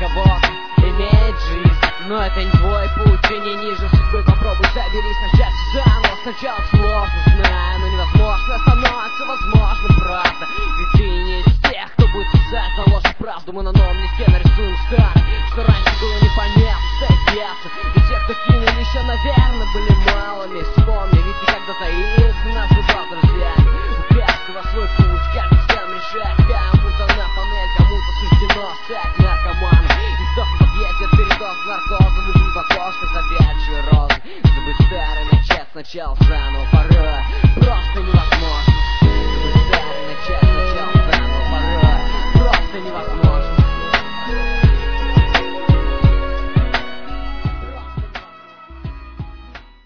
кого имеет жизнь. Но это не твой путь, и не ниже судьбы. Попробуй соберись, начать заново. Сначала сложно, знаю, но невозможно становится возможным, правда. Ведь ты не из тех, кто будет писать на ложь и правду. Мы на новом листе нарисуем старый, что раньше было непонятно, соответственно. И те, кто кинули еще, наверное, были малыми. Вспомни, ведь ты когда-то их называл друзьями. У каждого свой путь, каждый сам решает. Кому-то на панель, кому-то суждено стать наркоманом и сдохнуть в подъезде от передоз наркозом. Либо кошка завядшие розы. Забыть старый, начать сначала заново. Пора